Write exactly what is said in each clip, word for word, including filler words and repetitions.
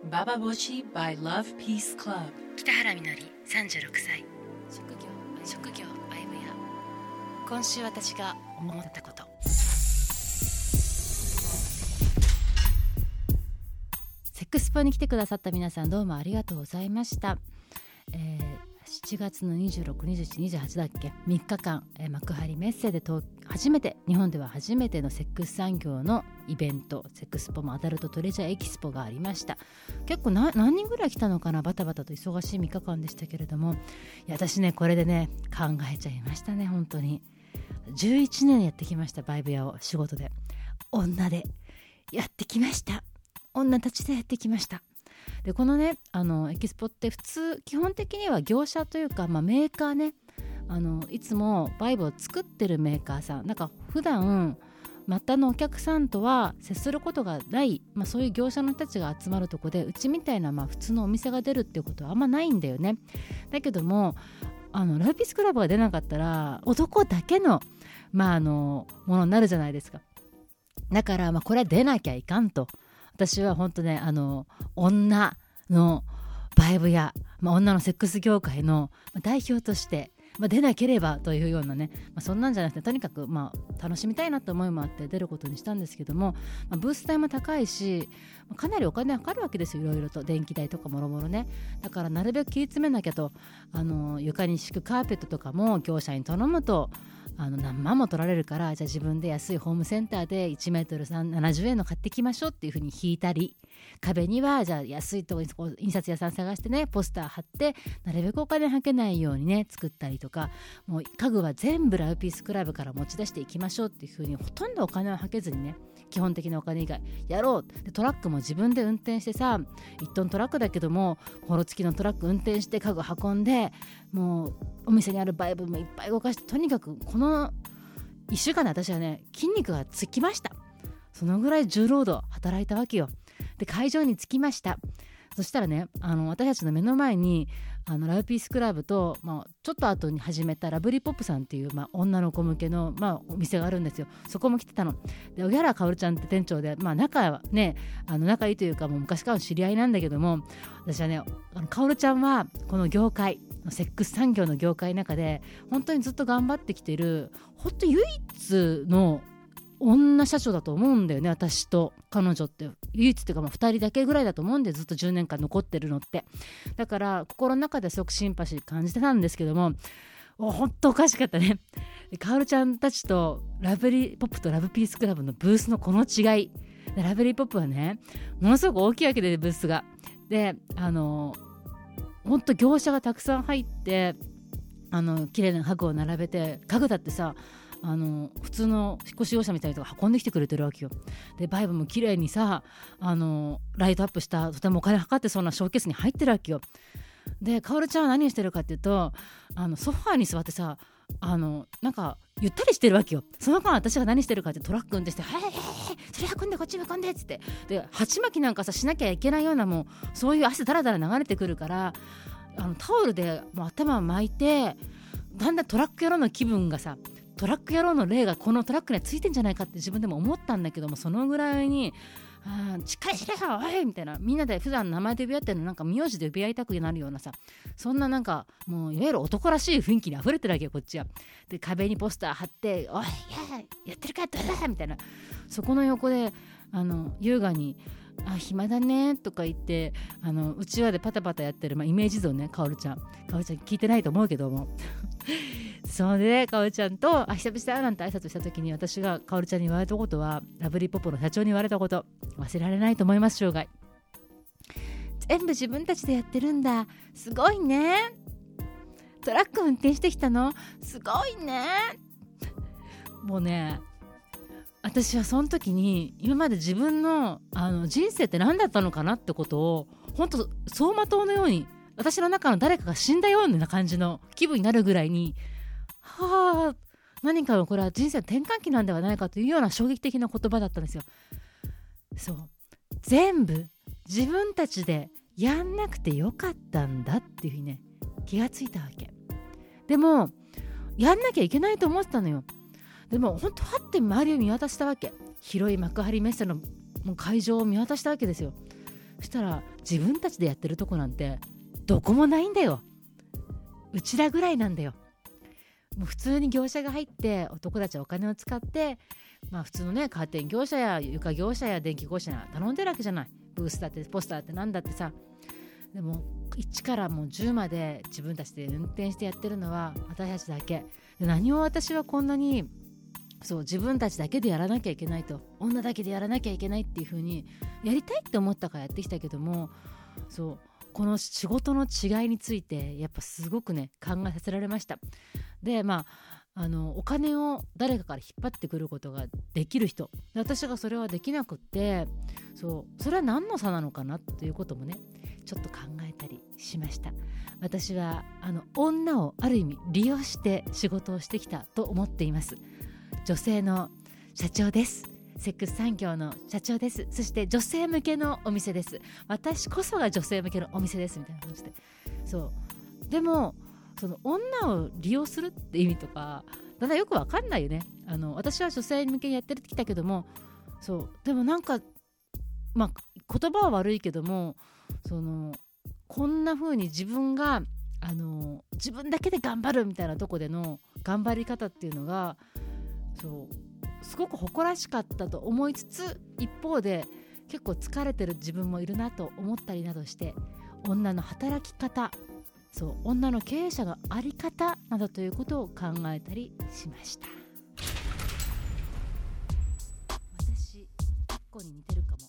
ババボシ by Love Peace Club。 北原みのりさんじゅうろくさい、職業職業アイブや。今週私が思ったこと。セックスポに来てくださった皆さん、どうもありがとうございました。えーしちがつのにじゅうろく、にじゅうしち、にじゅうはちだっけ、みっかかん、えー、幕張メッセでと初めて日本では初めてのセックス産業のイベント、セックスポもアダルトトレジャーエキスポがありました。結構な何人ぐらい来たのかな、バタバタと忙しいみっかかんでしたけれども、いや私ねこれでね考えちゃいましたね。本当にじゅういちねんやってきました。バイブ屋を仕事で女でやってきました。女たちでやってきました。でこのねあのエキスポって普通基本的には業者というか、まあ、メーカーね、あのいつもバイブを作ってるメーカーさん、なんか普段末端のお客さんとは接することがない、まあ、そういう業者の人たちが集まるとこで、うちみたいな、まあ、普通のお店が出るっていうことはあんまないんだよね。だけどもあのラブピースクラブが出なかったら男だけの、まあ、あのものになるじゃないですか。だから、まあ、これは出なきゃいかんと、私は本当ねあの女のバイブや、まあ、女のセックス業界の代表として、まあ、出なければというようなね、まあ、そんなんじゃなくてとにかくまあ楽しみたいなと思いもあって出ることにしたんですけども、まあ、ブース代も高いしかなりお金かかるわけですよ。いろいろと電気代とかもろもろね。だからなるべく気詰めなきゃと、あの床に敷くカーペットとかも業者に頼むとあの何万も取られるから、じゃあ自分で安いホームセンターでいちメートルななじゅうえんの買ってきましょうっていう風に引いたり、壁にはじゃあ安いとこに印刷屋さん探してねポスター貼ってなるべくお金はけないようにね作ったりとか、もう家具は全部ラブピースクラブから持ち出していきましょうっていう風にほとんどお金をはけずにね、基本的なお金以外やろうで、トラックも自分で運転してさ、いちトントラックだけどもホロ付きのトラック運転して家具運んで、もうお店にあるバイブもいっぱい動かして、とにかくこのいっしゅうかんで私はね筋肉がつきました。そのぐらい重労働働いたわけよ。で会場に着きました。そしたらねあの私たちの目の前にあのラブピースクラブと、まあ、ちょっと後に始めたラブリーポップさんっていう、まあ、女の子向けの、まあ、お店があるんですよ。そこも来てたので、荻原かおるちゃんって店長で、まあ、仲はねあの仲いいというかもう昔からの知り合いなんだけども、私はねあのかおるちゃんはこの業界セックス産業の業界の中で本当にずっと頑張ってきてる本当唯一の女社長だと思うんだよね。私と彼女って唯一っていうか、まあ、ふたりだけぐらいだと思うんで、ずっとじゅうねんかん残ってるのって。だから心の中ですごくシンパシー感じてたんですけども、本当おかしかったね。かおるちゃんたちとラブリーポップとラブピースクラブのブースのこの違いで、ラブリーポップはねものすごく大きいわけでブースがで、あの本当業者がたくさん入って、あの綺麗な家具を並べて、家具だってさあの普通の引っ越し業者みたいな人が運んできてくれてるわけよ。でバイブも綺麗にさあのライトアップしたとてもお金かかってそうなショーケースに入ってるわけよ。でかおるちゃんは何をしてるかっていうと、あのソファーに座ってさあのなんかゆったりしてるわけよ。その間私が何してるかってトラック運転して「はいはいはいそれ運んでこっち運んで」っつって、で鉢巻きなんかさしなきゃいけないような、もうそういう汗だらだら流れてくるから、あのタオルでもう頭を巻いて、だんだんトラック野郎の気分がさ、トラック野郎の霊がこのトラックにはついてんじゃないかって自分でも思ったんだけども、そのぐらいにあしっかりしろよおいみたいな、みんなで普段名前で呼び合ってるのなんか名字で呼び合いたくなるようなさ、そんななんかもういわゆる男らしい雰囲気にあふれてるわけよこっちは。で壁にポスター貼って「おいややってるかどうだ」みたいな、そこの横であの優雅に「あ暇だね」とか言ってあのうちわでパタパタやってる、まあ、イメージ像ね。かおるちゃんかおるちゃん聞いてないと思うけどもそれでかおるちゃんとあ久々なんて挨拶した時に、私がかおるちゃんに言われたことは、ラブリーポップの社長に言われたこと忘れられないと思います。生涯全部自分たちでやってるんだ、すごいね、トラック運転してきたのすごいね。もうね私はその時に今まで自分 の, あの人生って何だったのかなってことを本当走馬灯のように、私の中の誰かが死んだような感じの気分になるぐらいに、はあ何かのこれは人生の転換期なんではないかというような衝撃的な言葉だったんですよ。そう全部自分たちでやんなくてよかったんだっていうふうにね気がついたわけ。でもやんなきゃいけないと思ってたのよ。でも本当はって周りを見渡したわけ。広い幕張メッセのもう会場を見渡したわけですよ。そしたら自分たちでやってるとこなんてどこもないんだよ。うちらぐらいなんだよ。もう普通に業者が入って男たちはお金を使って、まあ、普通のねカーテン業者や床業者や電気業者や頼んでるわけじゃない。ブースだってポスターだってなんだってさ。でもいちからもうじゅうまで自分たちで運転してやってるのは私たちだけで、何を私はこんなにそう自分たちだけでやらなきゃいけないと、女だけでやらなきゃいけないっていう風にやりたいって思ったからやってきたけども、そうこの仕事の違いについてやっぱすごくね考えさせられました。でまああのお金を誰かから引っ張ってくることができる人で、私がそれはできなくって、そうそれは何の差なのかなということもねちょっと考えたりしました。私はあの女をある意味利用して仕事をしてきたと思っています。女性の社長です。セックス産業の社長です。そして女性向けのお店です。私こそが女性向けのお店ですみたいな感じで、そうでもその女を利用するって意味とかだんだんよくわかんないよね。あの私は女性向けにやってきたけども、そうでもなんかまあ言葉は悪いけども、そのこんな風に自分があの自分だけで頑張るみたいなとこでの頑張り方っていうのがそうすごく誇らしかったと思いつつ、一方で結構疲れてる自分もいるなと思ったりなどして、女の働き方、そう女の経営者のあり方などということを考えたりしました。私一個に似てるかも。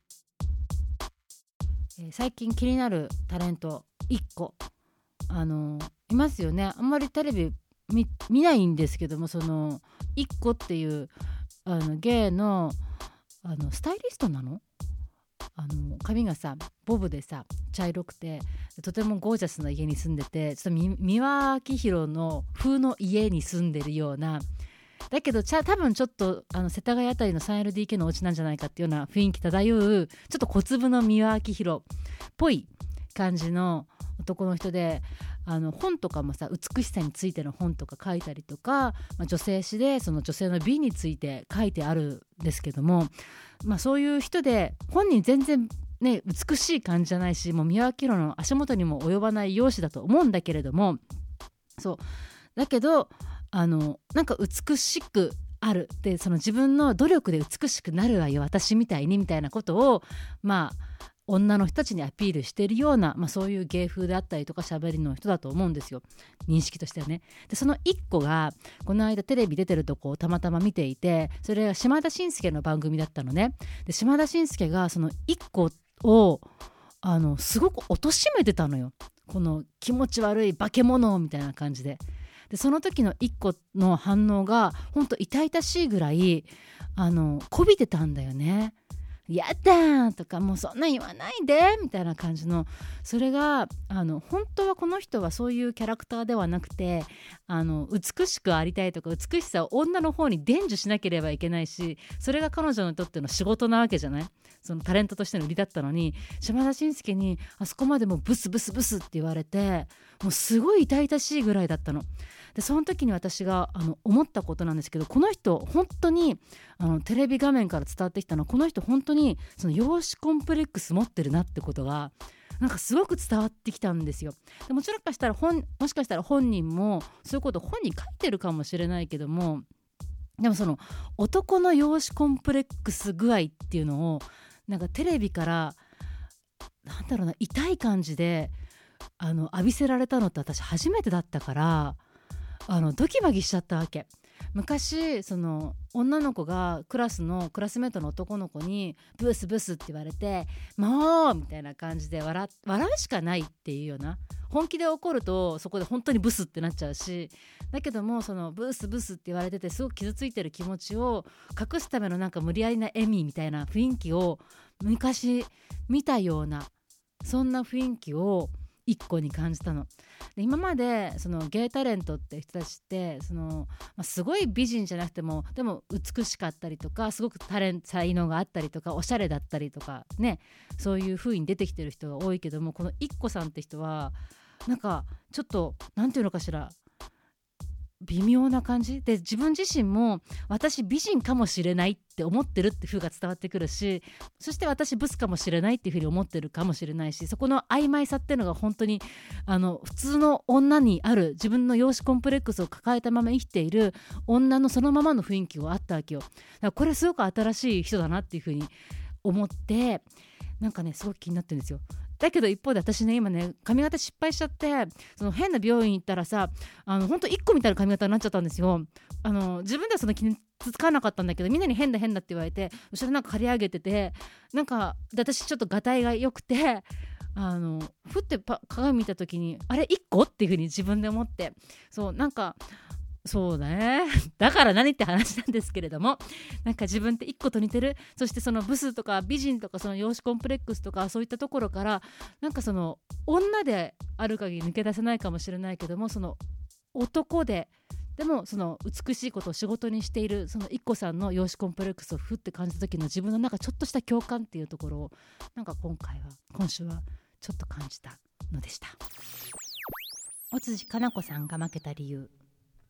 えー、最近気になるタレント一個あのいますよね。あんまりテレビ 見, 見ないんですけども、その一個っていうあのゲイ の, あのスタイリストなの、あの髪がさボブでさ茶色くてとてもゴージャスな家に住んでて、ちょっと三輪明宏の風の家に住んでるような、だけどちゃ多分ちょっとあの世田谷あたりの スリーエルディーケー のお家なんじゃないかっていうような雰囲気漂う、ちょっと小粒の三輪明宏っぽい感じの男の人で、あの本とかもさ美しさについての本とか書いたりとか、まあ、女性誌でその女性の美について書いてあるんですけども、まあ、そういう人で本人全然ね美しい感じじゃないし、もう三輪明宏の足元にも及ばない容姿だと思うんだけれども、そうだけどあのなんか美しくあるで、その自分の努力で美しくなるわよ私みたいにみたいなことをまあ女の人たちにアピールしているような、まあ、そういう芸風であったりとか喋りの人だと思うんですよ、認識としてはね。でその一個がこの間テレビ出てるとこをたまたま見ていて、それが島田紳介の番組だったのね。で島田紳介がその一個をあのすごく貶めてたのよ、この気持ち悪い化け物みたいな感じで。でその時の一個の反応が本当痛々しいぐらいあのこびてたんだよね。やだとかもうそんな言わないでみたいな感じの、それがあの本当はこの人はそういうキャラクターではなくて、あの美しくありたいとか美しさを女の方に伝授しなければいけないし、それが彼女にとっての仕事なわけじゃない。そのタレントとしての売りだったのに、島田紳介にあそこまでもうブスブスブスって言われて、もうすごい痛々しいぐらいだったので、その時に私があの思ったことなんですけど、この人本当にあのテレビ画面から伝わってきたのは、この人本当にその容姿コンプレックス持ってるなってことがなんかすごく伝わってきたんですよ。でもちろんかしたら本もしかしたら本人もそういうことを本に書いてるかもしれないけども、でもその男の容姿コンプレックス具合っていうのをなんかテレビからなんだろうな痛い感じであの浴びせられたのって私初めてだったから、あのドキバキしちゃったわけ。昔その女の子がクラスのクラスメートの男の子にブスブスって言われてもうみたいな感じで 笑, 笑うしかないっていうような、本気で怒るとそこで本当にブスってなっちゃうし、だけどもそのブスブスって言われててすごく傷ついてる気持ちを隠すためのなんか無理やりな笑みみたいな雰囲気を昔見たような、そんな雰囲気を一個に感じたので、今までそのゲイタレントって人たちってその、まあ、すごい美人じゃなくてもでも美しかったりとか、すごくタレン才能があったりとか、おしゃれだったりとかね、そういう風に出てきてる人が多いけども、この一個さんって人はなんかちょっとなんていうのかしら、 微妙な感じで、自分自身も私美人かもしれないって思ってるって風が伝わってくるし、そして私ブスかもしれないっていう風に思ってるかもしれないし、そこの曖昧さっていうのが本当にあの普通の女にある自分の容姿コンプレックスを抱えたまま生きている女のそのままの雰囲気があったわけよ。だからこれすごく新しい人だなっていう風に思って、なんかねすごく気になってるんですよ。だけど一方で私ね今ね髪型失敗しちゃって、その変な美容院行ったらさ、あの本当いっこみたいな髪型になっちゃったんですよ。あの自分ではその気につかなかったんだけど、みんなに変だ変だって言われて、後ろなんか刈り上げてて、なんかで私ちょっとがたいが良くて、あのふってパ鏡見た時にあれいっこっていう風に自分で思って、そうなんかそうねだから何って話なんですけれども、なんか自分って一個と似てる。そしてそのブスとか美人とかその容姿コンプレックスとかそういったところから、なんかその女である限り抜け出せないかもしれないけども、その男ででもその美しいことを仕事にしているその一個さんの容姿コンプレックスをふって感じた時の自分の中ちょっとした共感っていうところを、なんか今回は今週はちょっと感じたのでした。尾辻かな子さんが負けた理由。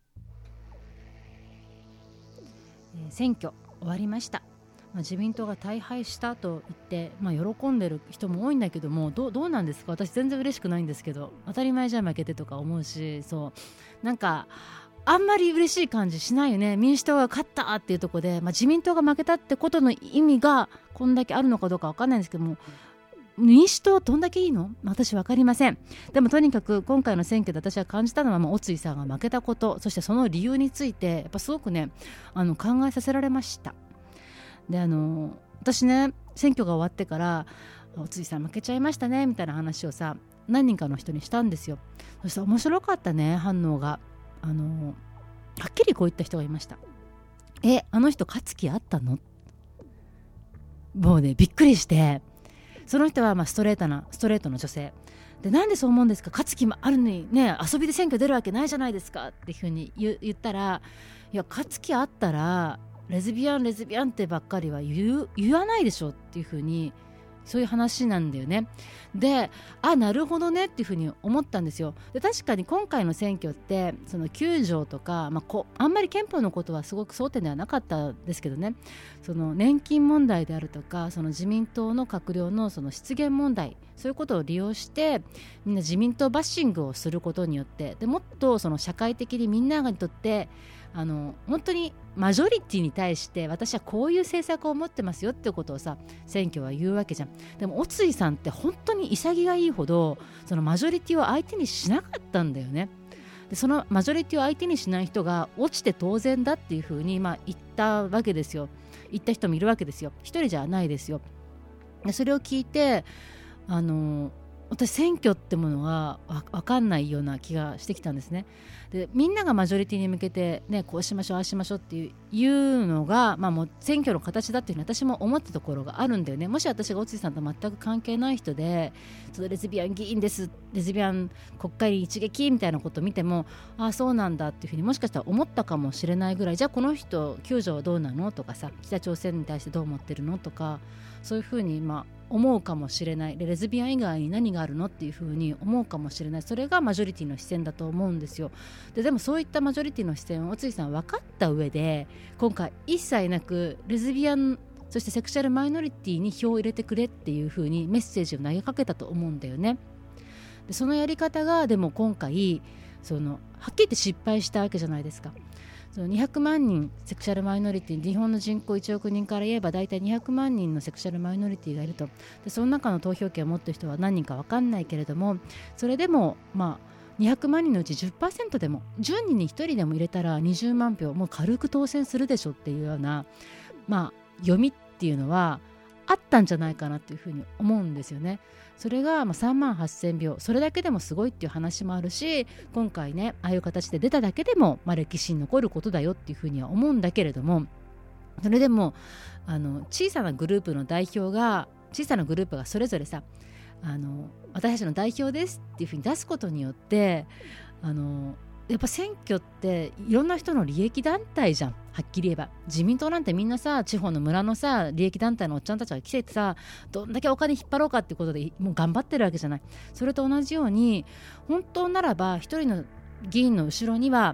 えー、選挙終わりました。まあ、自民党が大敗したと言って、まあ、喜んでる人も多いんだけども、どう、どうなんですか。私全然嬉しくないんですけど、当たり前じゃ負けてとか思うし、そうなんかあんまり嬉しい感じしないよね。民主党が勝ったっていうところで、まあ、自民党が負けたってことの意味がこんだけあるのかどうか分かんないんですけども、民主党どんだけいいの？私分かりません。でもとにかく今回の選挙で私は感じたのは、まあ、尾辻さんが負けたこと、そしてその理由についてやっぱすごくねあの考えさせられました。であの私ね選挙が終わってから尾辻さん負けちゃいましたねみたいな話をさ何人かの人にしたんですよ。そして面白かったね反応が。あのはっきりこう言った人がいました。えあの人勝つ気あったの？もうねびっくりして、その人はまあストレートなストレートの女性で、なんでそう思うんですか、勝つ気もあるのにね遊びで選挙出るわけないじゃないですかっていうふうに 言, 言ったら、いや勝つ気あったらレズビアンレズビアンってばっかりは 言, 言わないでしょっていうふうに、そういう話なんだよね。で、あ、なるほどねっていうふうに思ったんですよ。で確かに今回の選挙ってそのきゅう条とか、まあ、こあんまり憲法のことはすごく争点ではなかったんですけどね、その年金問題であるとか、その自民党の閣僚のその失言問題、そういうことを利用してみんな自民党バッシングをすることによって、でもっとその社会的にみんなにとってあの本当にマジョリティに対して私はこういう政策を持ってますよってことをさ選挙は言うわけじゃん。でも尾辻さんって本当に潔がいいほどそのマジョリティを相手にしなかったんだよね。でそのマジョリティを相手にしない人が落ちて当然だっていうふうにまあ言ったわけですよ。言った人もいるわけですよ。一人じゃないですよ。でそれを聞いてあの私選挙ってものが分かんないような気がしてきたんですね。でみんながマジョリティに向けて、ね、こうしましょうああしましょうっていういうのが、まあ、もう選挙の形だっていうふうに私も思ったところがあるんだよね。もし私が尾辻さんと全く関係ない人でそのレズビアン議員ですレズビアン国会に一撃みたいなことを見ても、ああそうなんだっていうふうにもしかしたら思ったかもしれないぐらい、じゃあこの人きゅう条はどうなのとかさ、北朝鮮に対してどう思ってるのとか、そういうふうにまあ思うかもしれない。でレズビアン以外に何があるのっていうふうに思うかもしれない。それがマジョリティの視線だと思うんですよ。で, でもそういったマジョリティの視線を尾辻さん分かった上で今回一切なくレズビアンそしてセクシャルマイノリティに票を入れてくれっていうふうにメッセージを投げかけたと思うんだよね。でそのやり方がでも今回そのはっきり言って失敗したわけじゃないですか。そのにひゃくまんにんセクシャルマイノリティ、日本の人口いちおくにんから言えばだいたいにひゃくまんにんのセクシャルマイノリティがいると。でその中の投票権を持っている人は何人か分かんないけれども、それでもまあにひゃくまんにんのうち じゅっパーセント でもじゅうにんにひとりでも入れたらにじゅうまんひょうもう軽く当選するでしょっていうような、まあ、読みっていうのはあったんじゃないかなっていうふうに思うんですよね。それがまあさんまんはっせんひょう、それだけでもすごいっていう話もあるし、今回ねああいう形で出ただけでもまあ歴史に残ることだよっていうふうには思うんだけれども、それでもあの小さなグループの代表が小さなグループがそれぞれさあの私たちの代表ですっていうふうに出すことによってあのやっぱ選挙っていろんな人の利益団体じゃん。はっきり言えば自民党なんてみんなさ地方の村のさ利益団体のおっちゃんたちが来ててさ、どんだけお金引っ張ろうかっていうことでもう頑張ってるわけじゃない。それと同じように本当ならば一人の議員の後ろには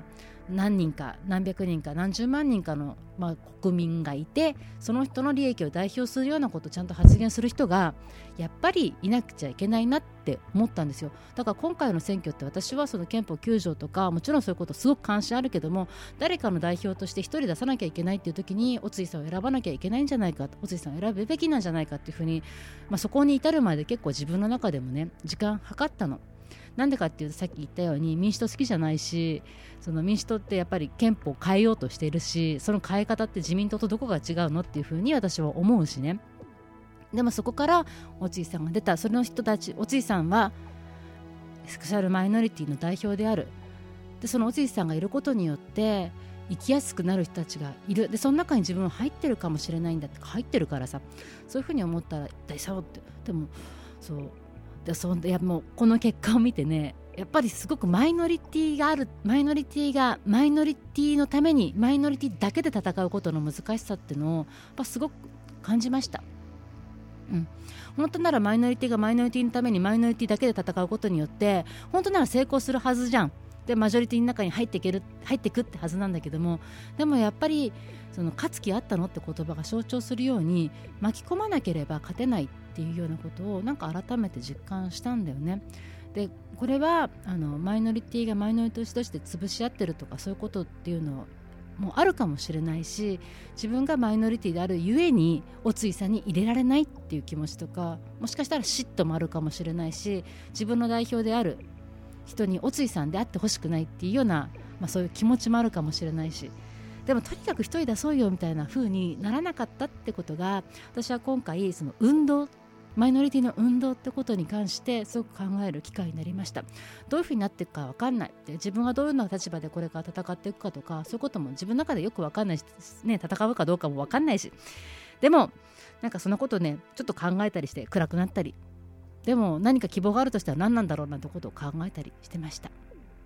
何人か何百人か何十万人かの、まあ、国民がいて、その人の利益を代表するようなことをちゃんと発言する人がやっぱりいなくちゃいけないなって思ったんですよ。だから今回の選挙って私はその憲法きゅう条とかもちろんそういうことすごく関心あるけども、誰かの代表として一人出さなきゃいけないっていう時に尾辻さんを選ばなきゃいけないんじゃないか、尾辻さんを選ぶべきなんじゃないかっていうふうに、まあ、そこに至るまで結構自分の中でもね時間計ったの。なんでかっていうと、さっき言ったように民主党好きじゃないし、その民主党ってやっぱり憲法を変えようとしているし、その変え方って自民党とどこが違うのっていうふうに私は思うしね。でもそこから尾辻さんが出た、その人たち、尾辻さんはセクシャルマイノリティの代表である。でその尾辻さんがいることによって生きやすくなる人たちがいる。でその中に自分は入ってるかもしれないんだって、入ってるからさ、そういうふうに思ったら大丈夫って。でもそうでそいやもうこの結果を見てね、やっぱりすごくマイノリティがある、マイノリティがマイノリティのためにマイノリティだけで戦うことの難しさっていうのをやっぱすごく感じました。うん、本当ならマイノリティがマイノリティのためにマイノリティだけで戦うことによって本当なら成功するはずじゃん。でマジョリティの中に入っていける、入ってくってはずなんだけども、でもやっぱりその勝つ気あったのって言葉が象徴するように、巻き込まなければ勝てないっていうようなことをなんか改めて実感したんだよね。でこれはあのマイノリティがマイノリティとして潰し合ってるとかそういうことっていうのもあるかもしれないし、自分がマイノリティであるゆえに尾辻さんに入れられないっていう気持ちとか、もしかしたら嫉妬もあるかもしれないし、自分の代表である人に尾辻さんであってほしくないっていうような、まあ、そういう気持ちもあるかもしれないし、でもとにかく一人出そうよみたいな風にならなかったってことが、私は今回その運動、マイノリティの運動ってことに関してすごく考える機会になりました。どういう風になっていくか分かんないで、自分がどういうような立場でこれから戦っていくかとか、そういうことも自分の中でよく分かんないし、ね、戦うかどうかも分かんないし、でもなんかそんなことねちょっと考えたりして暗くなったり、でも何か希望があるとしたら何なんだろうなんてことを考えたりしてました。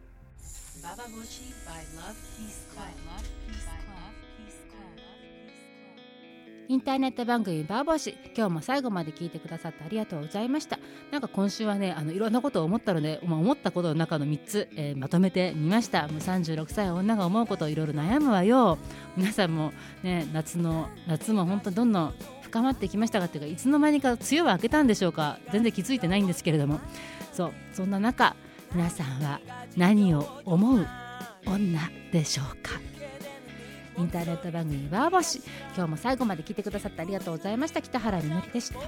インターネット番組バーボシ、今日も最後まで聞いてくださってありがとうございました。なんか今週はねあのいろんなことを思ったので、まあ、思ったことの中のみっつ、えー、まとめてみました。もうさんじゅうろくさい女が思うことをいろいろ悩むわよ。皆さんもね、夏の夏も本当どんどん深まってきましたが、っていうかいつの間にか梅雨は明けたんでしょうか。全然気づいてないんですけれども、そうそんな中皆さんは何を思う女でしょうか。インターネット番組バーボシ、今日も最後まで聞いてくださってありがとうございました。北原みのりでした。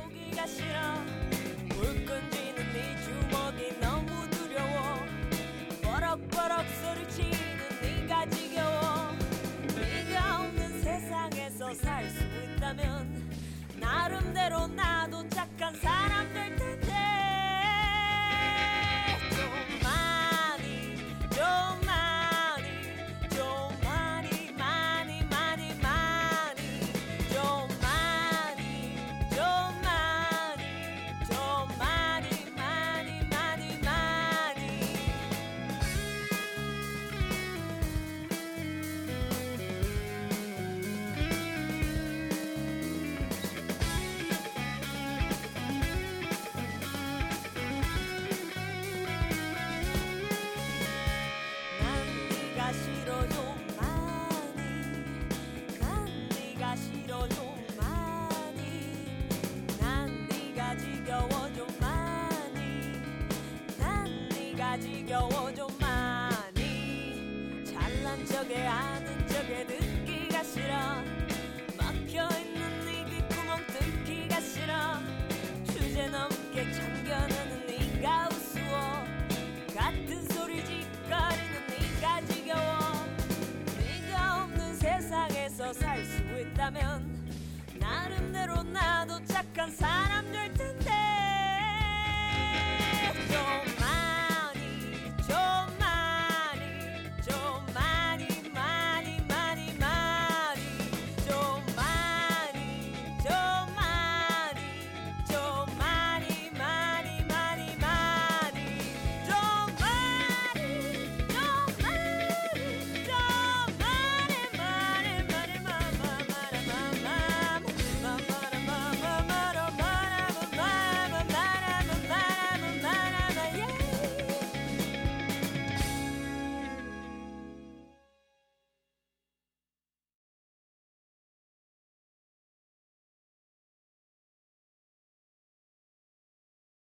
지겨워좀 많이 잘난 척에 아는 척에 듣기가 싫어